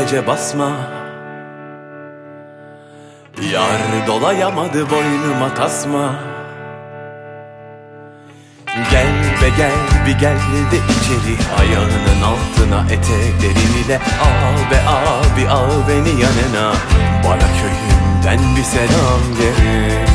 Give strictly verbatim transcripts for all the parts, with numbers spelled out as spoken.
gece basma. Yar dolayamadı boynuma tasma. Gel be gel bir gel de içeri, ayağının altına etekleriyle. Al be abi al beni yanına, bana köyümden bir selam gerek.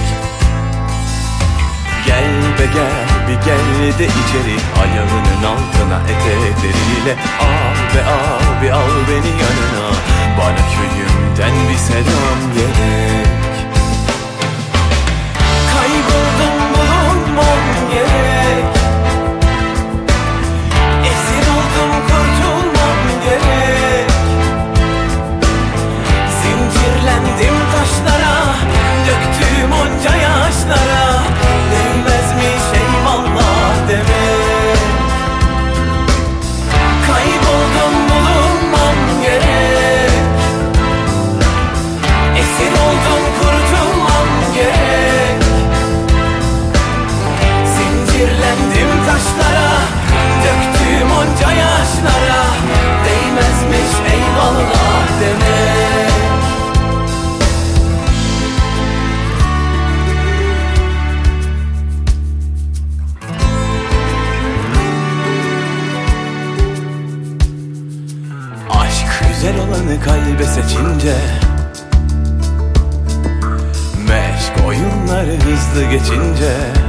Gel be gel bir gel de içeri, ayağının altına etekleriyle. Al be abi al beni yanına, bana köyümden bir selam gerek. Kayboldum bulunmam gerek, esir oldum kurtulmam gerek. Zincirlendim taşlara, döktüğüm onca yaşlara. Değmezmiş eyvallah demek. Kayboldum bulunmam gerek, esir oldum kurtulmam gerek. Zincirlendim taşlara, döktüğüm onca yaşlara. Değmezmiş eyvallah demek. Güzel olanı kalbe seçince, meşk oyunları hızlı geçince.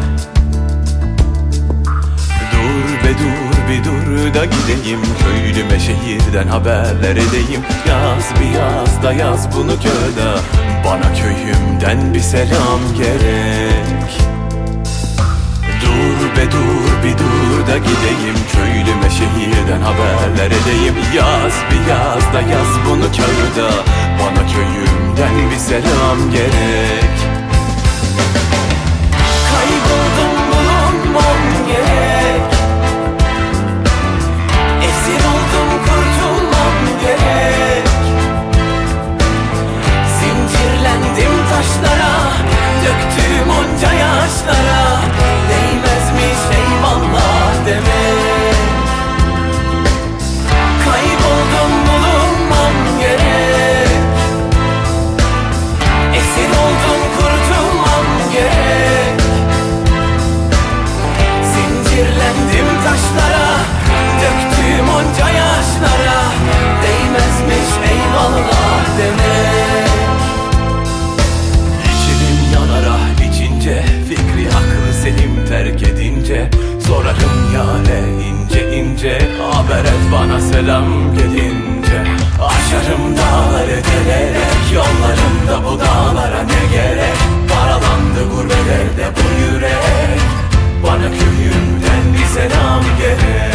Dur be dur bir dur da gideyim, köylüme şehirden haberler edeyim. Yaz bir yaz da yaz bunu kağıda, bana köyümden bir selam gerek. Dur be dur bir dur da gideyim, köylüme şehirden haberler edeyim. Yaz bir yaz da yaz bunu kağıda, bana köyümden bir selam gerek. Kayboldum bulunmam gerek, esir oldum kurtulmam gerek. Zincirlendim taşlara, döktüğüm onca yaşlara. Değmezmiş eyvallah demek. Kayboldum bulunmam gerek, esir oldum kurtulmam gerek. Zincirlendim taşlara, döktüğüm onca yaşlara. Değmezmiş eyvallah demek. İçerim yanar ah içince, fikri aklı selim terk edince. Sorarım yâre ince ince, haber et bana selam gelince. Aşarım dağları delerek, yollarımda bu dağlara ne gerek. Paralandı gurbet elde bu yürek, bana köyümden bir selam gerek.